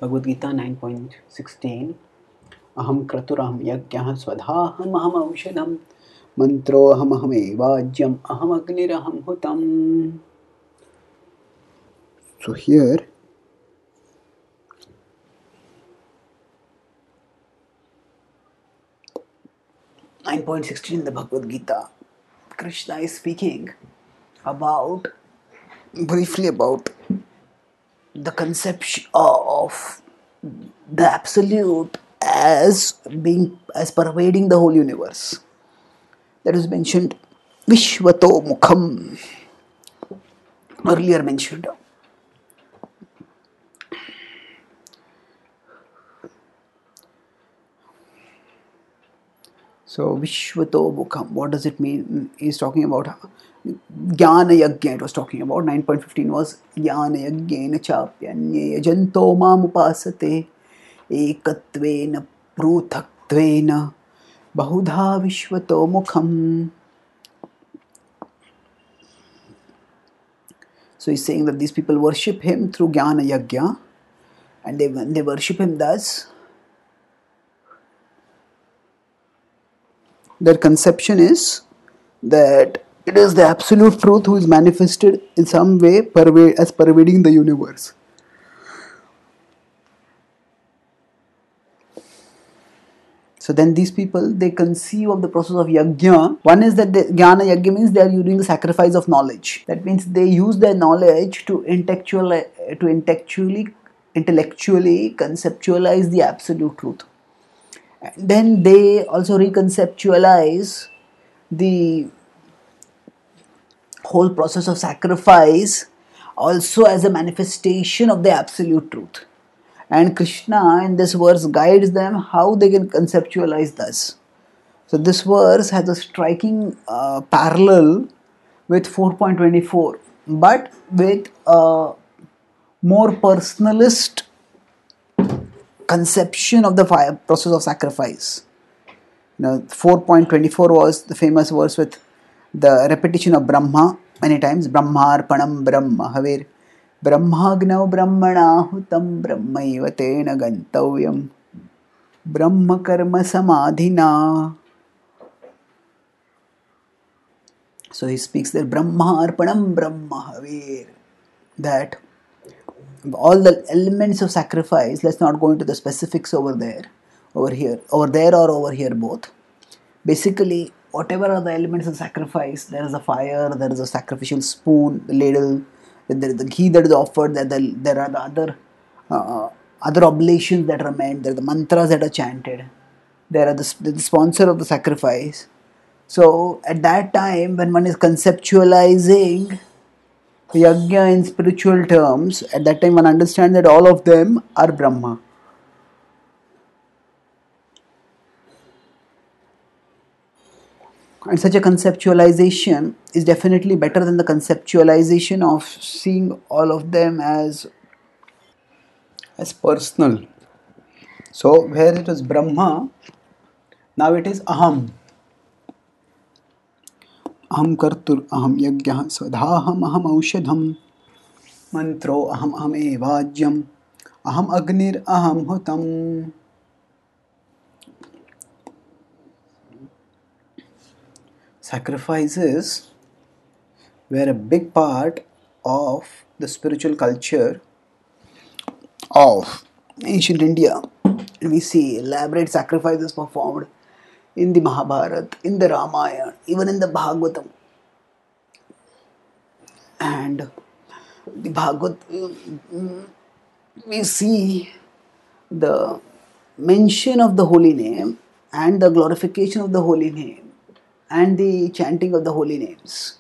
Bhagavad Gita 9.16 Aham kraturaham yagyah swadhaham aham aushadham mantro aham aham aham agniraham hutam. So here 9.16 in the Bhagavad Gita, Krishna is speaking briefly about the conception of the absolute as pervading the whole universe. That is mentioned Vishvato Mukham, earlier mentioned. So Vishvato Mukham, what does it mean? He's talking about Jnana Yajna, it was talking about. 9.15 was Jnana Yajna Chapyanye Yajanto Mam Upasate Ekatvena Pruthatvena Bahudha Vishvato Mukham. So he's saying that these people worship him through Jnana Yajna, and they worship him thus, their conception is that it is the absolute truth who is manifested in some way as pervading the universe. So then these people, they conceive of the process of yajna. One is that the jnana yajna means they are using the sacrifice of knowledge. That means they use their knowledge to intellectually conceptualize the absolute truth. And then they also reconceptualize the whole process of sacrifice also as a manifestation of the absolute truth. And Krishna in this verse guides them how they can conceptualize this. So this verse has a striking parallel with 4.24, but with a more personalist conception of the process of sacrifice. 4.24 was the famous verse with the repetition of Brahma many times. Brahmarpanam Brahma Havir Brahmagnav Brahmanahutam Brahmaiva Tena Gantavyam Brahma Karma Samadhina. So he speaks there Brahmarpanam Brahma Havir, that all the elements of sacrifice, let's not go into the specifics over there or over here both. Basically, whatever are the elements of sacrifice, there is a fire, there is a sacrificial spoon, the ladle, there is the ghee that is offered, there are the other oblations that are made, there are the mantras that are chanted, there are the sponsor of the sacrifice. So at that time, when one is conceptualizing yajna in spiritual terms, at that time one understands that all of them are Brahma. And such a conceptualization is definitely better than the conceptualization of seeing all of them as personal. So where it was Brahma, now it is Aham. Aham kartur aham yagyah swadhaham aham aushadham mantro aham aham aham agnir aham hutam. Sacrifices were a big part of the spiritual culture of ancient India. We see elaborate sacrifices performed in the Mahabharata, in the Ramayana, even in the Bhagavatam. And the Bhagavatam, we see the mention of the holy name and the glorification of the holy name and the chanting of the holy names.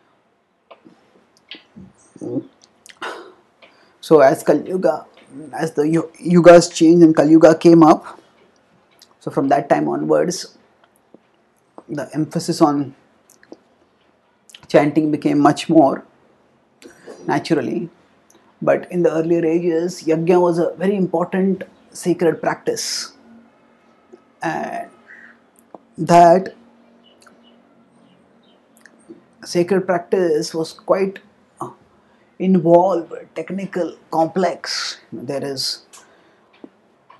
So as the yugas changed and Kali Yuga came up, so from that time onwards, the emphasis on chanting became much more naturally. But in the earlier ages, yajna was a very important sacred practice, and that sacred practice was quite involved, technical, complex. There is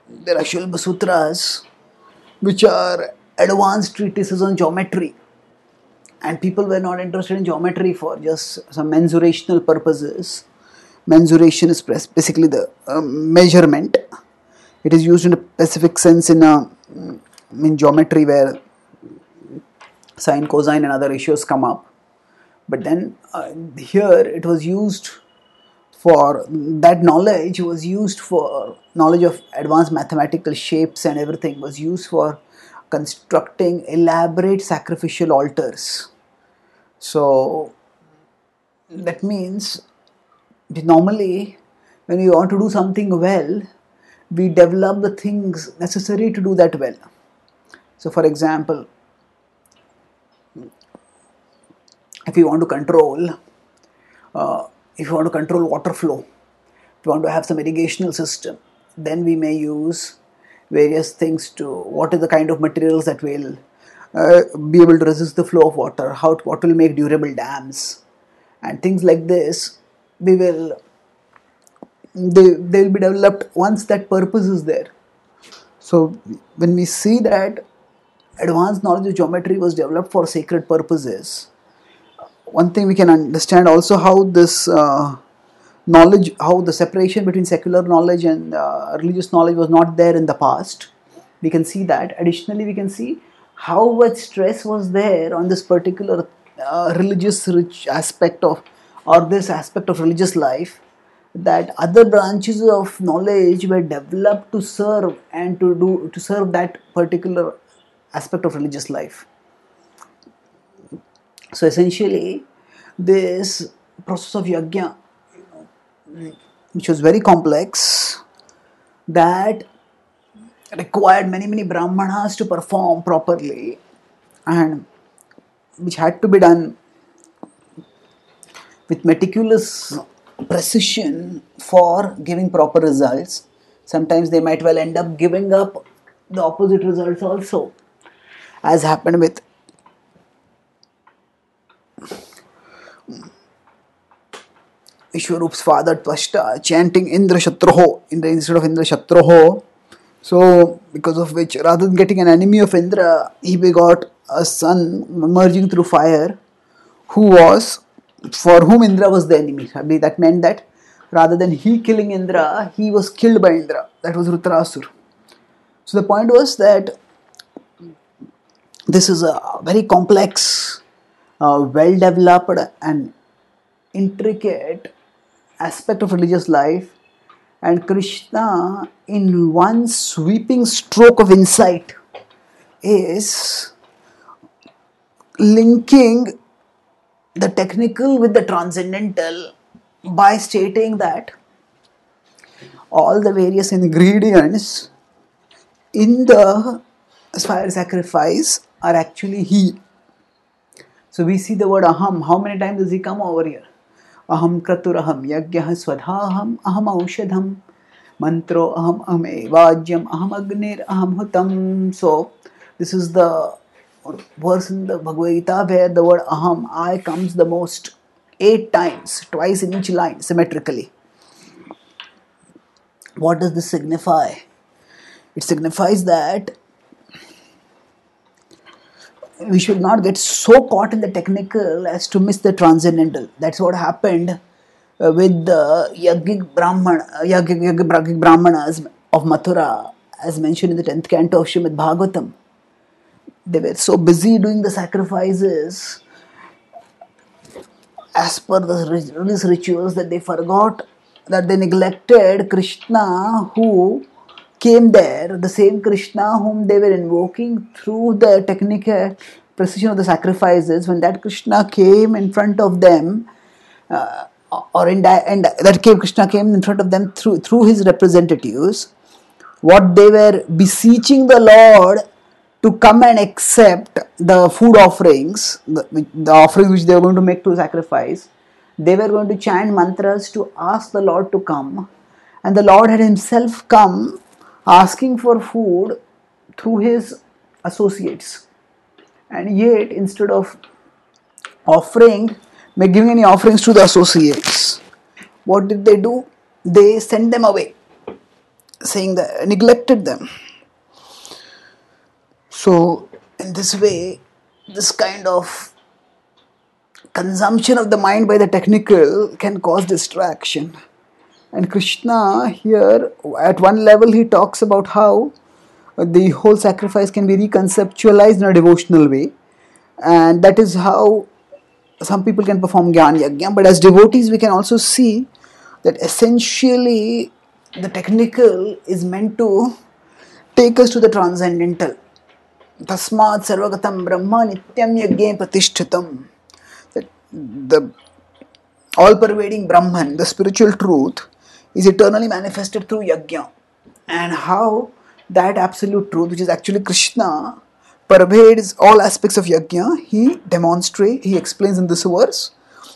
There are Shilpa Sutras, which are advanced treatises on geometry. And people were not interested in geometry for just some mensurational purposes. Mensuration is basically the measurement. It is used in a specific sense in geometry where sine, cosine, and other ratios come up. But then here it was used for that knowledge was used for knowledge of advanced mathematical shapes, and everything was used for constructing elaborate sacrificial altars. So that means normally when we want to do something well, we develop the things necessary to do that well. So for example, if you want to control water flow, if you want to have some irrigational system, then we may use various things to what is the kind of materials that will be able to resist the flow of water, what will make durable dams, and things like this. They will be developed once that purpose is there. So when we see that advanced knowledge of geometry was developed for sacred purposes, one thing we can understand also how this knowledge, how the separation between secular knowledge and religious knowledge was not there in the past. We can see that. Additionally, we can see how much stress was there on this particular religious rich aspect of, or this aspect of religious life, that other branches of knowledge were developed to serve and to serve that particular aspect of religious life. So essentially, this process of yajna, which was very complex, that required many brahmanas to perform properly, and which had to be done with meticulous precision for giving proper results. Sometimes they might well end up giving up the opposite results also, as happened with Vishwarup's father Twashta chanting Indra Shatroho instead of Indra Shatroho. So, because of which, rather than getting an enemy of Indra, he begot a son emerging through fire, for whom Indra was the enemy. That meant that rather than he killing Indra, he was killed by Indra. That was Rudrasur. So the point was that this is a very complex, well-developed and intricate aspect of religious life, and Krishna, in one sweeping stroke of insight, is linking the technical with the transcendental by stating that all the various ingredients in the fire sacrifice are actually he. So we see the word aham. How many times does he come over here? Aham kraturaham yagyah swadhaham aham aushadham mantro aham ame vajyam aham agnir aham hutam. So this is the verse in the Bhagavad Gita where the word aham, I, comes the most, 8 times, twice in each line, symmetrically. What does this signify? It signifies that we should not get so caught in the technical as to miss the transcendental. That's what happened with the Yajnik Brahmanas of Mathura, as mentioned in the 10th canto of Srimad Bhagavatam. They were so busy doing the sacrifices as per the religious rituals that they forgot, that they neglected Krishna who came there, the same Krishna whom they were invoking through the technical precision of the sacrifices. When that Krishna came in front of them, Krishna came in front of them through his representatives, what they were beseeching the Lord to come and accept the food offerings, the offerings which they were going to make to sacrifice, they were going to chant mantras to ask the Lord to come, and the Lord had himself come asking for food through his associates. And yet, instead of giving any offerings to the associates, what did they do? They sent them away. saying that neglected them. So in this way, this kind of consumption of the mind by the technical can cause distraction. And Krishna here, at one level, he talks about how the whole sacrifice can be reconceptualized in a devotional way, and that is how some people can perform Gyan Yajna. But as devotees, we can also see that essentially the technical is meant to take us to the transcendental. Tasmat sarvagatam brahma nityam yajne pratishthitam. The all-pervading Brahman, the spiritual truth, is eternally manifested through yajna. And how that absolute truth, which is actually Krishna, pervades all aspects of yajna, he explains in this verse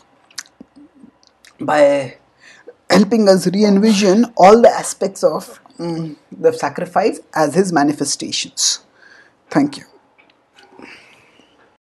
by helping us re-envision all the aspects of the sacrifice as his manifestations. Thank you.